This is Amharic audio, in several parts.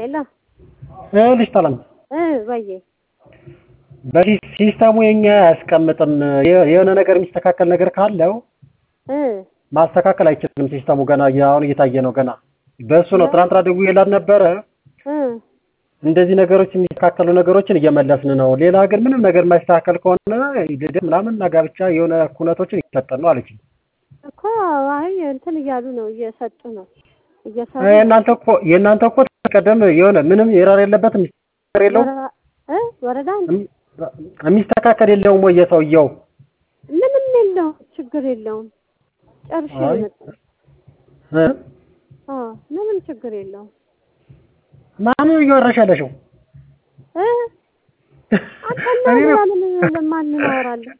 ሄሎ ልጅ ሰላም ወይዬ በሲስተሙ የኛ ያስቀምጥም የሆነ ነገር የሚስተካከል ነገር ካለው ማስተካከል አይችልም ሲስተሙ ገና አሁን እየታየ ነው ገና በሱ ነው ትናንትና ደውዬላት ነበረ እንደዚህ ነገሮች የሚስተካከሉ ነገሮችን እየመለስን ነው ሌላ ግን ምንም ነገር የማይስተካከል ከሆነ ይደደ ምናምን ጋብቻ የሆነ ኩነቶችን ይፈጠር ነው አለች እኮ አይ እንትን እያሉ ነው እየሰጡ ነው እየሰሩ የእናንተ እኮ ተቀደም የሆነ ምንም ኤረር የለበትም ነገር የለውም ወረዳ የሚስተካከል የለውም ወይ የሰውየው ምንም የለው ችግር የለውም ጨርሼ ምንም ችግር የለውም ማን ይወረሻለሽው አንተና ለማን እናወራለን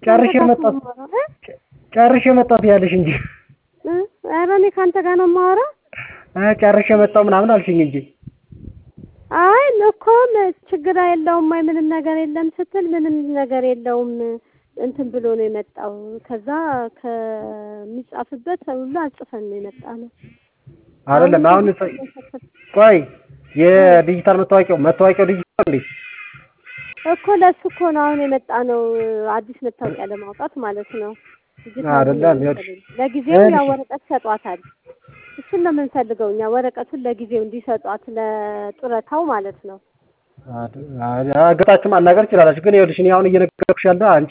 ጨርሼ መጣሁ ያለሽ እንጂ ኧረ እኔ ካንተ ጋር ነው የማወራው ጨርሼ መጣሁ ምናምን አልሽኝ እንጂ አይ እኮ ችግር የለውም ምንም ነገር የለም ስትል ምንም ነገር የለውም እንትን ብሎ ነው የመጣው ከዛ ከሚጻፍበት ሁሉ አጽፈን ነው የመጣነው አይደለም አሁን ቆይ የዲጂታል መታወቂያው ዲጂታል እንዴ እኮ ለሱ እኮ ነው አሁን የመጣነው አዲስ መታወቂያ ለማውጣት ማለት ነው አይደለም ለጊዜው ያው ወረቀት ሰጧታል እሱን ነው የምንፈልገው እኛ ወረቀቱን ለጊዜው እንዲሰጧት ለጡረታው ማለት ነው አገታችሁ ማናገር ይችላልሽ ግን ይኸውልሽ እኔ አሁን እየነገርኩሽ ያለው አንቺ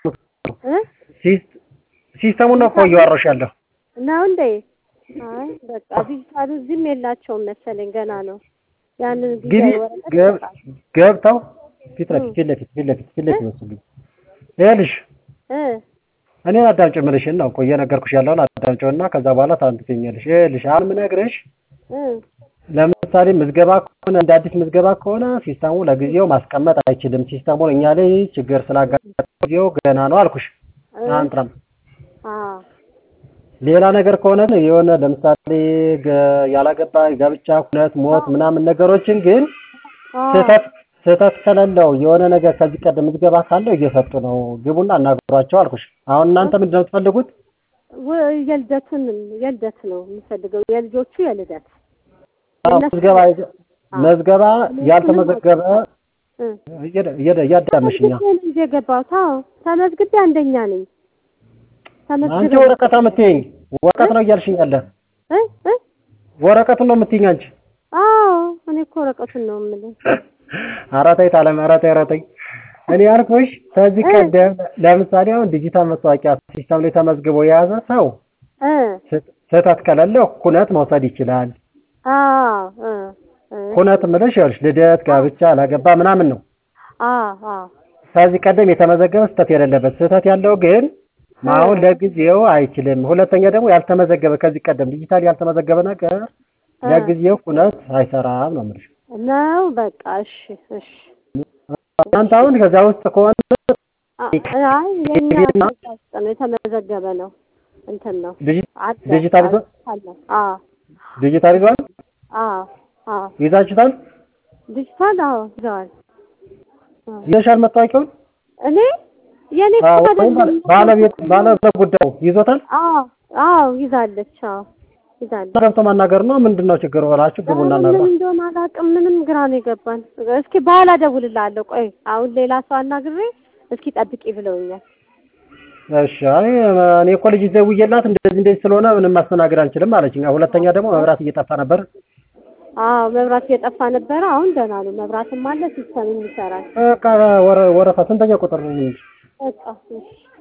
ሲስተሙን ነው እኮ እያወራሽ ያለው ነው እንዴ አይ በቃ ዲጂታሉ ዝም የላቸውም መሰለኝ ገና ነው ያንን ጊዜ ወረቀት ገብተው ፊት ለፊት መስሉኝ ይኸውልሽ እኔ አዳምጪ ምንሽን ነው እኮ እየነገርኩሽ ያለው አዳምጪውና ከዛ በኋላ ታንትኛለሽ ይኸውልሽ አሁን ምነግርሽ ለምሳሌ ምዝገባ ከሆነ እንደ አዲስ ምዝገባ ከሆነ ሲስተሙ ለጊዜው ማስቀመጥ አይችልም ሲስተሙን እኛ ላይ ችግር ስላጋጠመው ገና ነው አልኩሽ አንተም ሌላ ነገር ከሆነ የሆነ ለምሳሌ ያላገባ ጋብቻ ኩነት ሞት ምናምን ነገሮችን ግን ስህተት ከሌለው የሆነ ነገር ከዚህ ቀደም ምዝገባ ካለው እየሰጡ ነው ግቡና አናግሯቸው አልኩሽ አሁን እናንተ ምንድነው የምትፈልጉት የልደት ነው የምፈልገው የልጆቹ የልደት መዝገባ ያልተመዘገበ ያዳምሽኛ የገባው ተመዝግቤ አንደኛ ነኝ አንቺ ወረቀት አምጥተኝ ወረቀት ነው እያልሽኝ አለ ወረቀቱን ነው የምትይኝ አንቺ እኔ እኮ ወረቀቱን ነው የምልህ አራታይ አራታይ እኔ ያልኩሽ ከዚህ ቀደም ለምሳሌ አሁን ዲጂታል መታወቂያ ሲስተም ላይ ተመዝግቦ የያዘ ሰው ስህተት ከሌለው ኩነት መውሰድ ይችላል ኩነት ምለሽ ያልሽ ልደት ጋብቻ አላገባ ምናምን ነው ከዚህ ቀደም የተመዘገበ ስህተት የሌለበት ስህተት ያለው ግን አሁን ለጊዜው አይችልም ሁለተኛ ደግሞ ያልተመዘገበ ከዚህ ቀደም ዲጂታል ያልተመዘገበ ነገር ለጊዜው ኩነት አይሰራም ነው የምልሽ ነው በቃ እሺ አንተ አሁን ከዛ ውስጥ ከሆነ አይ የኛ የተመዘገበ ነው እንትን ነው ዲጂታል ዲጂታል ይዟል ይዛችታል ዲጂታል ይዟል ይሻል መታወቂያው እኔ የኔ ባለቤት ጉዳዩ ይዞታል ይዛለች ይዛለች ገብቶ ማናገር ነው ምንድነው ችግሩ ወላችሁ ግቡና እናገር ምን እንደሆነ አላውቅም ምንም ግራ ነው የገባን እስኪ በኋላ ደውልልሃለሁ ቆይ አሁን ሌላ ሰው አናግሬ እስኪ ጠብቂ ብለውኛል እሺ እኔ እኮ ልጅ ደውዬላት እንደዚህ ስለሆነ ምንም ማስተናገድ አንችልም አለችኝ ሁለተኛ ደግሞ መብራት እየጠፋ ነበር መብራት እየጠፋ ነበር አሁን ደህና ነው መብራትም አለ ሲስተምም ይሰራል በቃ ወረፋ ስንተኛ ቁጥር ነው በቃ